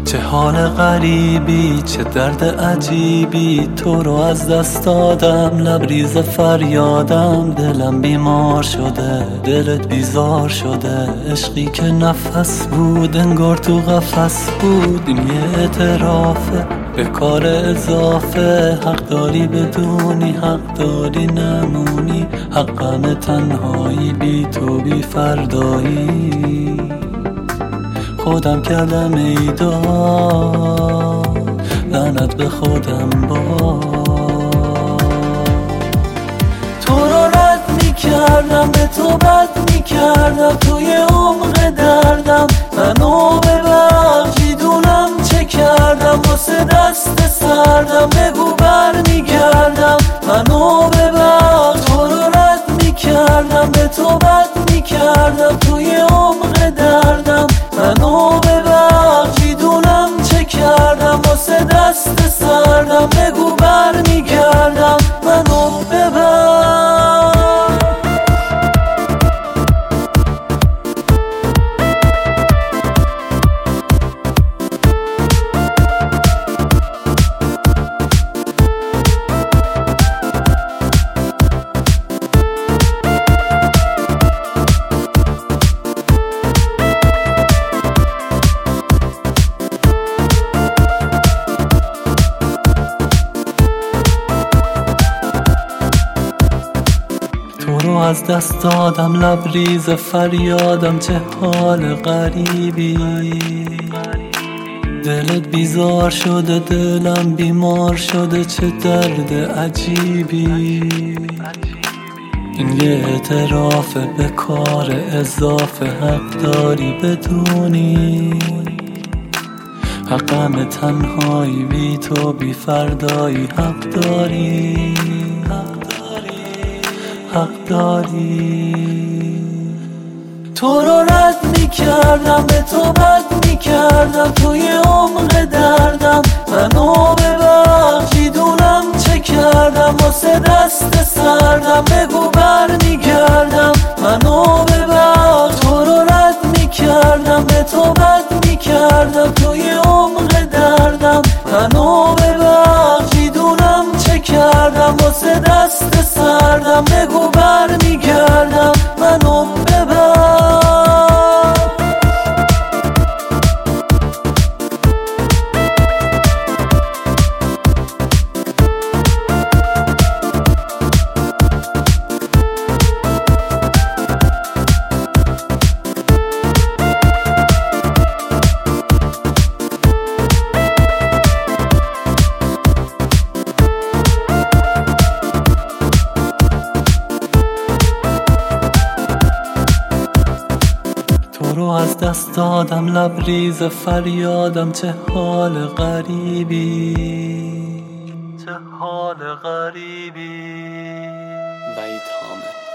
چه حال غریبی، چه درد عجیبی، تو رو از دست دادم، لبریز فریادم. دلم بیمار شده، دلت بیزار شده، عشقی که نفس بود انگار تو قفس بود. این یه اعترافه به کار اضافه، حق داری بدونی، حق داری نمونی، حقم تنهایی، بی تو بی فردایی. خودم کردم ایداد، لعنت به خودم با تو رو رد میکردم، به تو بد میکردم، توی عمق دردم منو ببخش، میدونم چه کردم، واسه دست سردم بگو برمیگردم، منو ببخش. تو رو رد میکردم، به تو بد میکردم، توی عمق دردم منو ببخش، میدونم چه کردم، واسه دست سردم بگو برمیگردم، منو ببخش. تو رو از دست دادم، لبریز فریادم، چه حال غریبی، دلت بیزار شده، دلم بیمار شده، چه درد عجیبی. این یه اعترافه به کار اضافه، حق داری بدونی، حقم تنهایی، بی تو بی فردایی. حق داری، حق داری. تو رو رد میکردم، به تو بد میکردم، توی عمق دردم منو ببخش، میدونم چه کردم، واسه دست سردم بگو برمیگردم، منو ببخش. تو رو رد میکردم، به تو بد میکردم، توی عمق دردم منو ببخش، میدونم چه کردم، واسه دست سردم بگو برمیگردم، منو ببخش. تو رو از دست دادم، لبریز فریادم، چه حال غریبی، چه حال غریبی. وحید حامد.